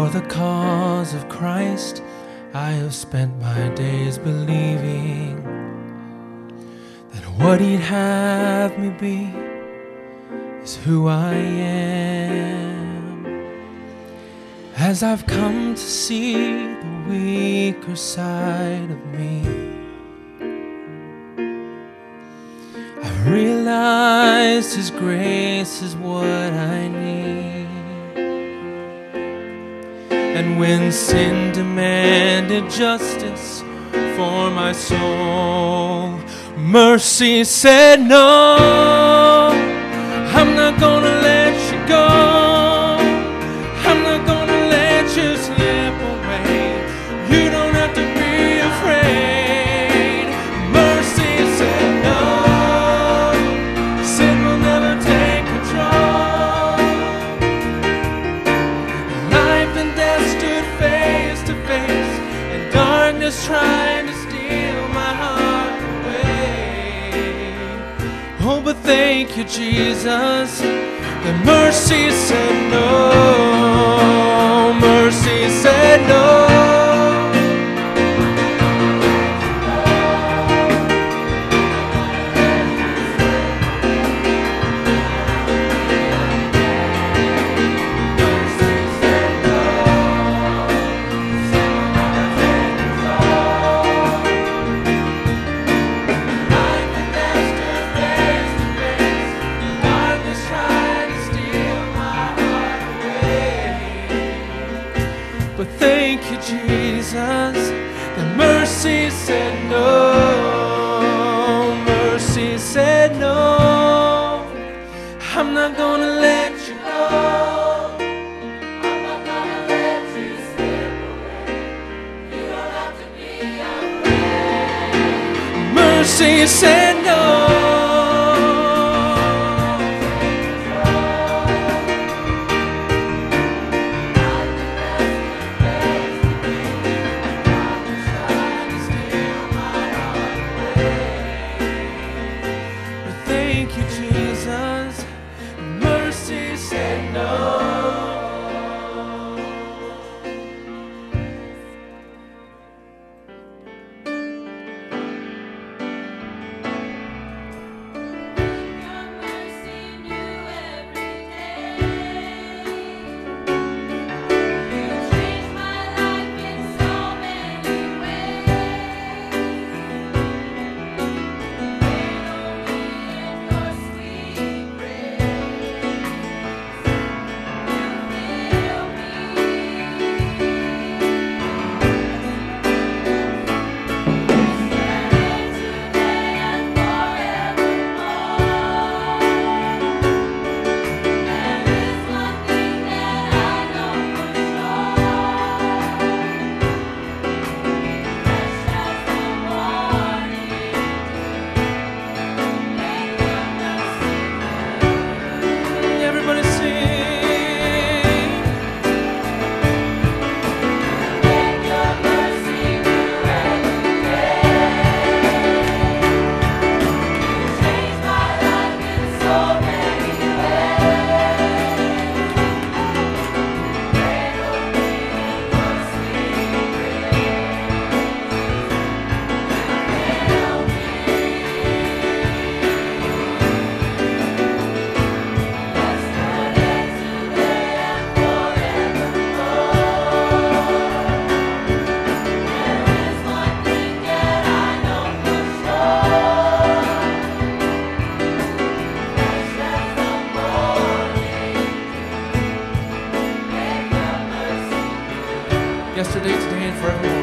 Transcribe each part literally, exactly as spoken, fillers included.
For the cause of Christ, I have spent my days believing that what He'd have me be is who I am. As I've come to see the weaker side of me, I've realized His grace is what I need. And when sin demanded justice for my soul, mercy said, no, I'm not gonna let you go. I'm not gonna let you slip away. You don't have to be afraid. Mercy said, no, sin will never take control. Life and death stood face to face, and darkness tried to steal my heart away. Oh, but thank you, Jesus, that mercy said no. Mercy said no. Thank you, Jesus, that mercy said no. Mercy said no. I'm not gonna let you go. I'm not gonna let you slip away. You don't have to be afraid. Mercy said no. Thank you, Jesus. Mercy said no. Yesterday, today, and forevermore.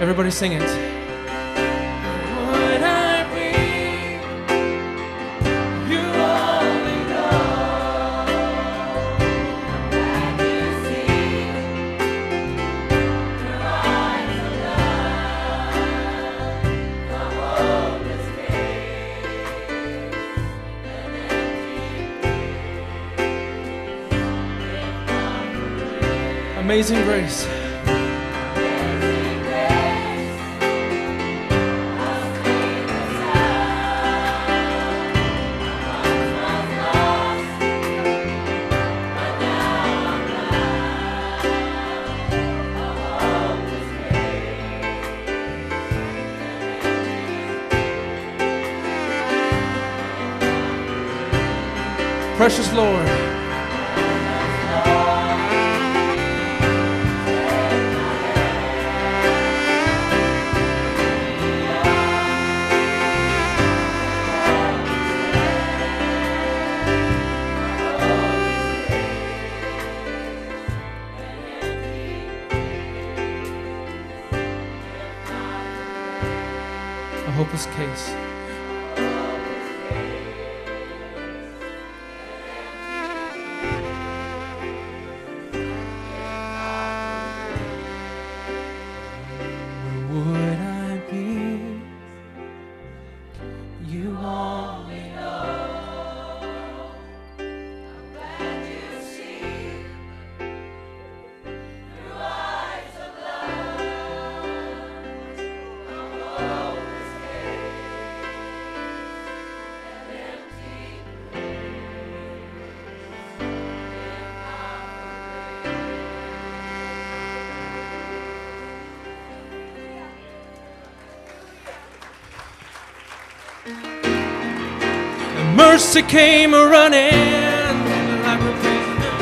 Everybody sing it. Would I be? You only know. And you see through eyes of love, the hopeless case, an empty. Amazing Grace. Precious Lord. A hopeless case. Would I be? You only know. And you see through eyes of love, a hopeless case, an empty And mercy came running like a prisoner.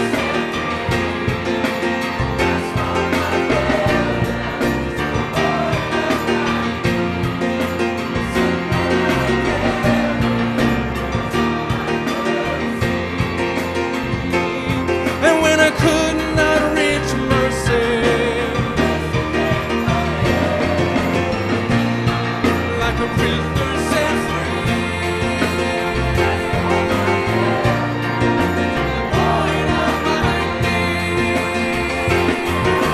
And when I could not reach mercy, like a prisoner set free. Point of my need.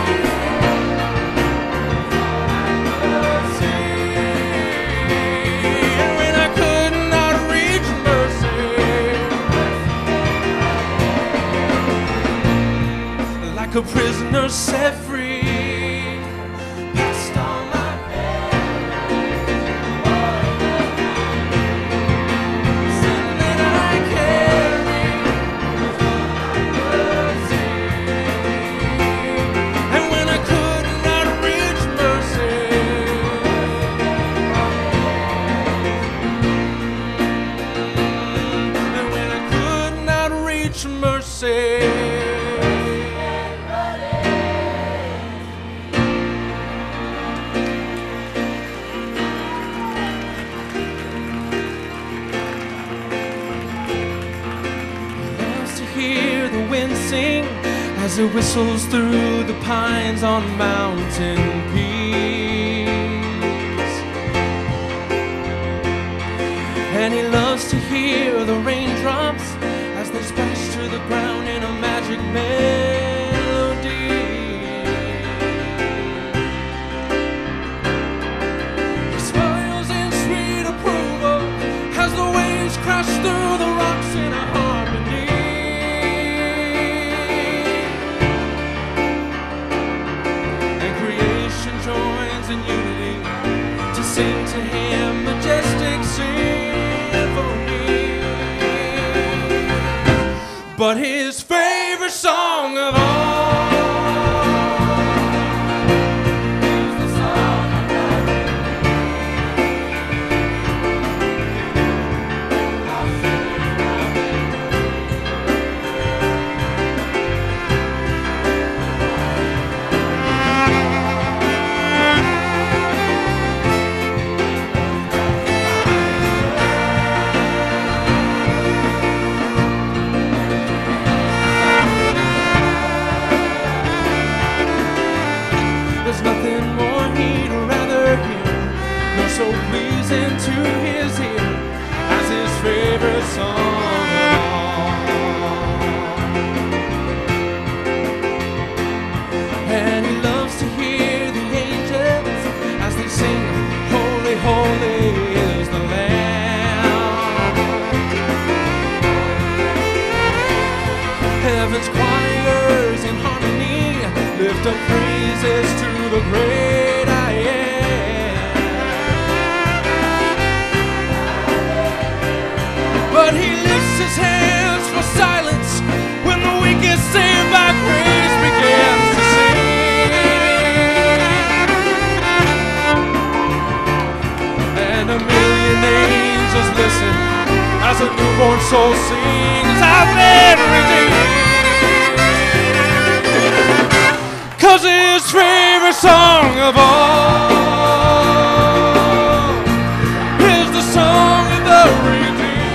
And when I could not reach mercy, like a prisoner set free, past all my sin that I carry, and when I could not reach mercy, and when I could not reach mercy. Loves to hear the wind sing as it whistles through the pines on mountain peaks. And he loves to hear the raindrops as they splash to the ground in a magic melody. He smiles in sweet approval as the waves crash through the rocks in a harmony. And creation joins in unity to sing to him majestic symphony. But his favorite song of all is the song of love. saved by grace begins to sing. And a million angels listen as a newborn soul sings, I've been redeemed. Cause his favorite song of all is the song of the redeemed.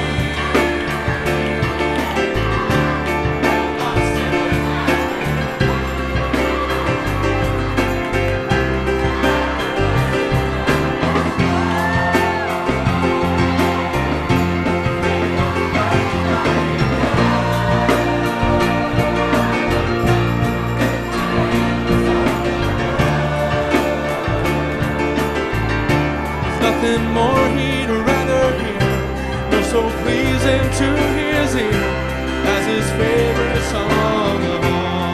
Nothing more he'd rather hear, nor so pleasing to his ear as his favorite song of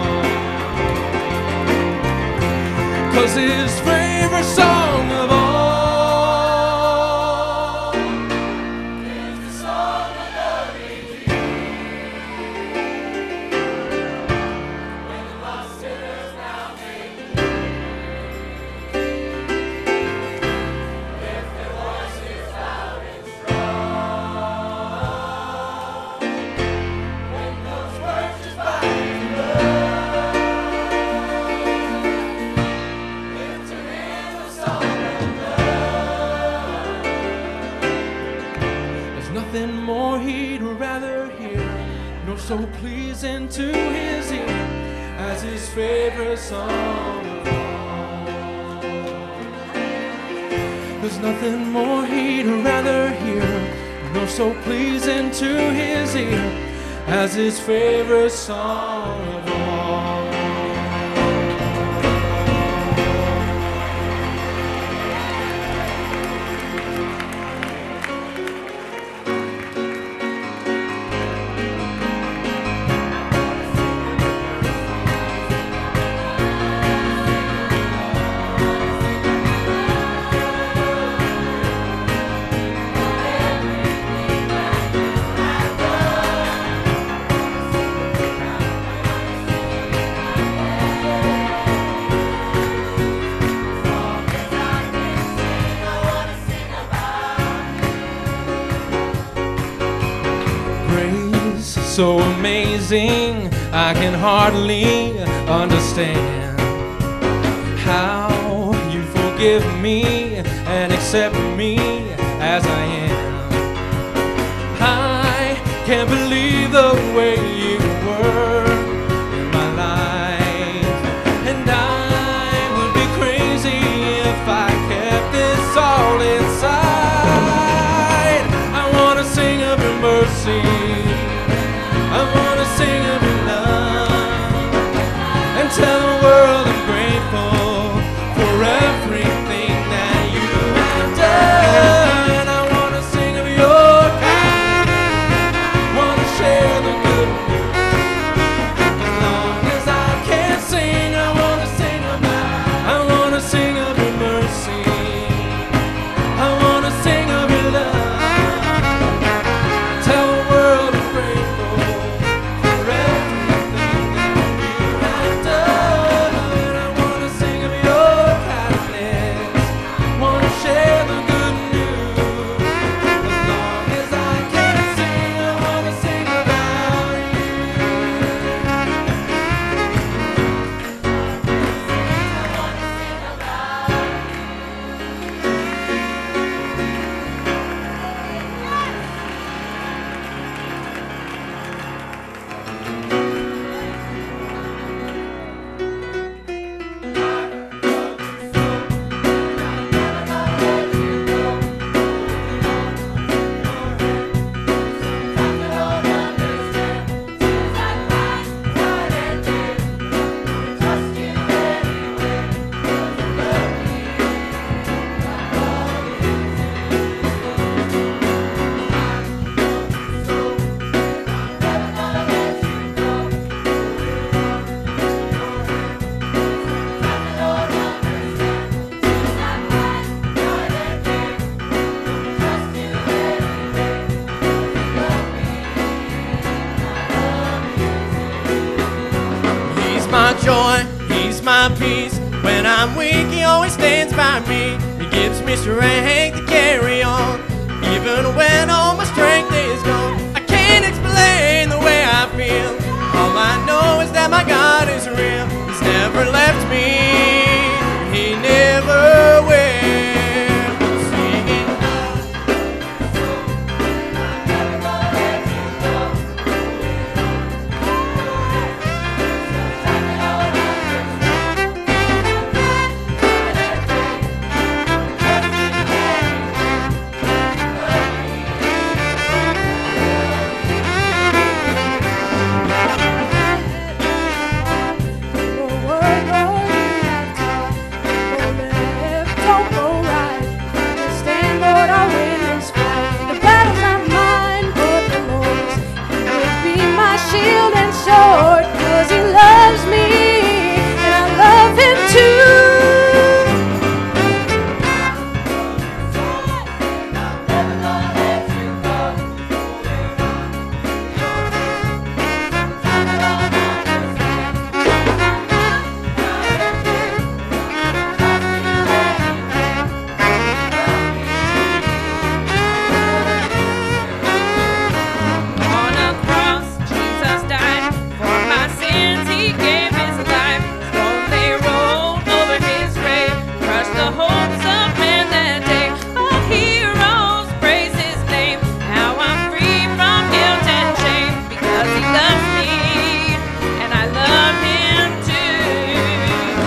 all. Cause his favorite song of all is the song of the redeemed. When the lost sinners now make nothing more he'd rather hear, nor so pleasing to his ear as his favorite song of all. There's nothing more he'd rather hear, nor so pleasing to his ear as his favorite song of all. So amazing, I can hardly understand how you forgive me and accept me as I am. I can't believe the way you were in my life, and I would be crazy if I kept this all inside. I want to sing of your mercy, I want to sing of your love, and tell the world I'm grateful for everything that you have done. I want to sing of your kindness, want to share the good news. my peace. When I'm weak, He always stands by me. He gives me strength to carry on, even when all my strength is gone. I can't explain the way I feel. All I know is that my God is real. He's never left me. He never will. Singing. Shield and sword, 'cause He loves me and I love Him too. On a cross, Jesus died for my sins. He gave His life. Stone they rolled over His grave, crushed the hopes of men that day. All heroes praise His name. Now I'm free from guilt and shame, because He loves me and I love Him too.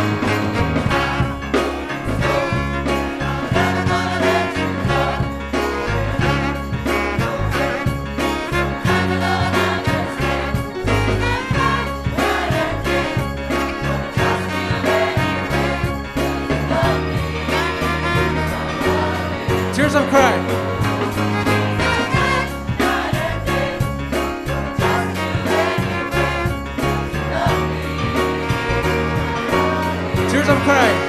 Tears of crying. Tears of crying.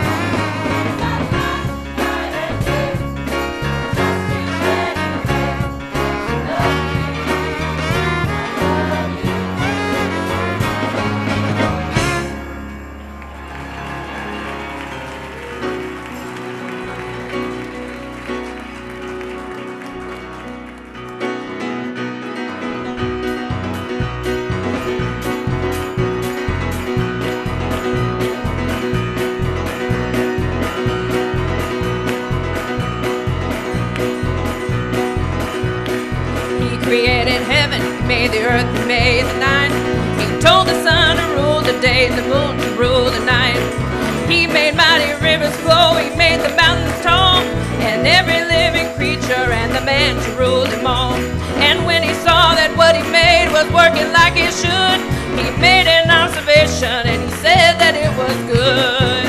He created heaven, He made the earth, He made the night. He told the sun to rule the day, the moon to rule the night. He made mighty rivers flow, He made the mountains tall, and every living creature and the man to rule them all. And when He saw that what He made was working like it should, He made an observation and He said that it was good.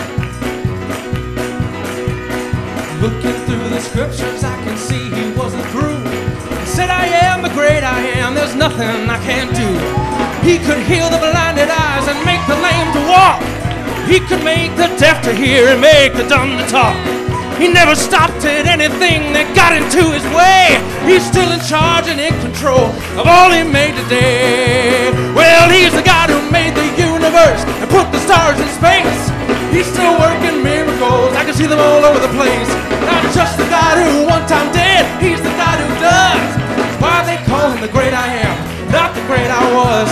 Looking through the scriptures, I can see He wasn't through. He said, I am the great I am, there's nothing I can't do. He could heal the blinded eyes and make the lame to walk. He could make the deaf to hear and make the dumb to talk. He never stopped at anything that got into His way. He's still in charge and in control of all He made today. Well, He's the God who made the universe and put the stars in space. He's still working miracles, I can see them all over the place. Not just the God who one time did, He's the God who does. That's why they call Him the great I am, not the great I was.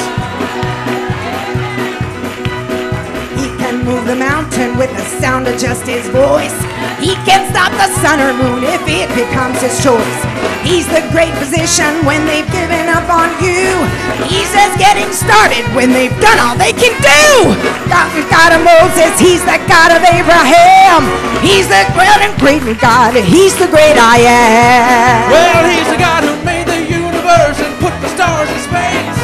He can move the mountain with the sound of just His voice. He can stop the sun or moon if it becomes His choice. He's the great physician when they've given up on you. He's just getting started when they've done all they can do. God, the God of Moses, He's the God of Abraham. He's the great and great God. He's the great I am. Well, He's the God who made the universe and put the stars in space.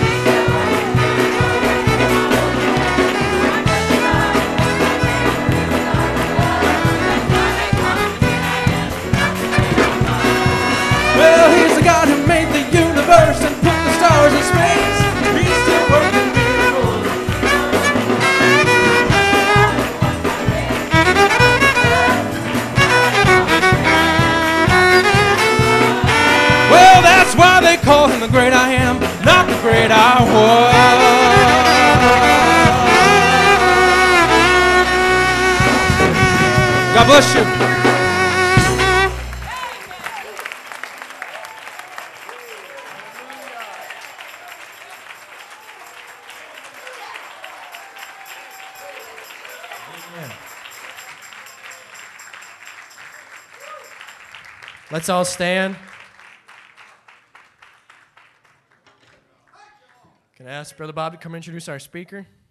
Well, He's the God who made the universe and put the stars in space. He's still working miracles. Well, that's why they call Him the great I am, not the great I was. God bless you. Let's all stand. Can I ask Brother Bob to come introduce our speaker?